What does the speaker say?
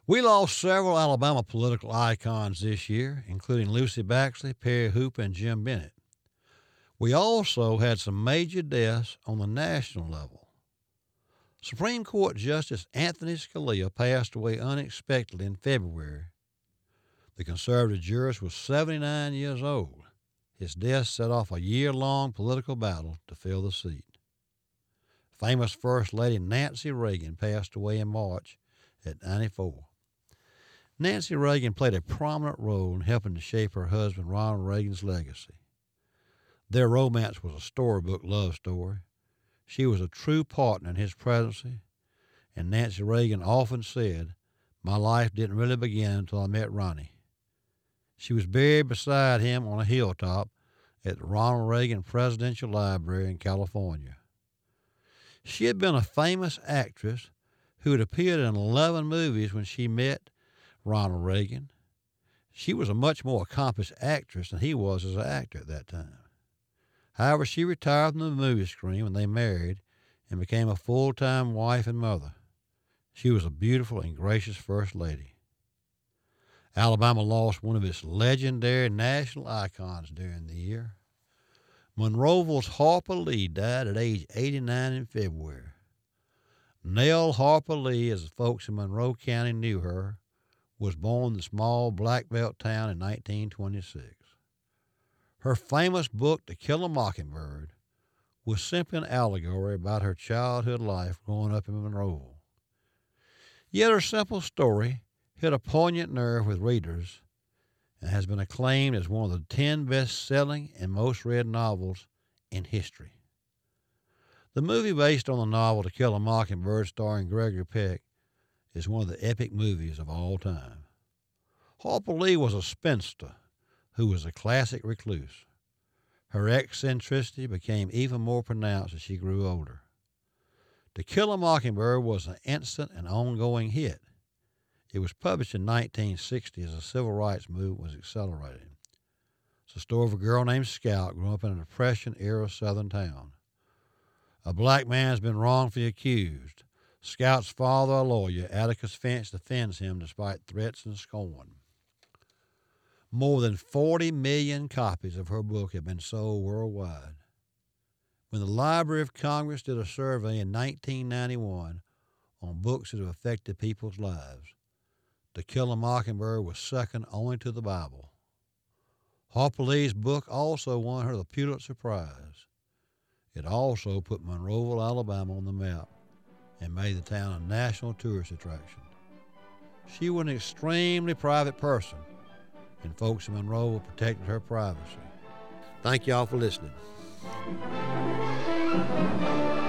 We lost several Alabama political icons this year, including Lucy Baxley, Perry Hooper, and Jim Bennett. We also had some major deaths on the national level. Supreme Court Justice Anthony Scalia passed away unexpectedly in February. The conservative jurist was 79 years old. His death set off a year-long political battle to fill the seat. Famous First Lady Nancy Reagan passed away in March at 94. Nancy Reagan played a prominent role in helping to shape her husband Ronald Reagan's legacy. Their romance was a storybook love story. She was a true partner in his presidency, and Nancy Reagan often said, "My life didn't really begin until I met Ronnie." She was buried beside him on a hilltop at the Ronald Reagan Presidential Library in California. She had been a famous actress who had appeared in 11 movies when she met Ronald Reagan. She was a much more accomplished actress than he was as an actor at that time. However, she retired from the movie screen when they married and became a full-time wife and mother. She was a beautiful and gracious First Lady. Alabama lost one of its legendary national icons during the year. Monroeville's Harper Lee died at age 89 in February. Nell Harper Lee, as the folks in Monroe County knew her, was born in the small Black Belt town in 1926. Her famous book, To Kill a Mockingbird, was simply an allegory about her childhood life growing up in Monroeville. Yet her simple story hit a poignant nerve with readers and has been acclaimed as one of the 10 best-selling and most-read novels in history. The movie based on the novel To Kill a Mockingbird starring Gregory Peck is one of the epic movies of all time. Harper Lee was a spinster who was a classic recluse. Her eccentricity became even more pronounced as she grew older. To Kill a Mockingbird was an instant and ongoing hit. It was published in 1960 as the civil rights movement was accelerating. It's the story of a girl named Scout growing up in a Depression-era southern town. A black man has been wrongfully accused. Scout's father, a lawyer, Atticus Finch, defends him despite threats and scorn. More than 40 million copies of her book have been sold worldwide. When the Library of Congress did a survey in 1991 on books that have affected people's lives, To Kill a Mockingbird was second only to the Bible. Harper Lee's book also won her the Pulitzer Prize. It also put Monroeville, Alabama on the map and made the town a national tourist attraction. She was an extremely private person, and folks in Monroeville protected her privacy. Thank y'all for listening.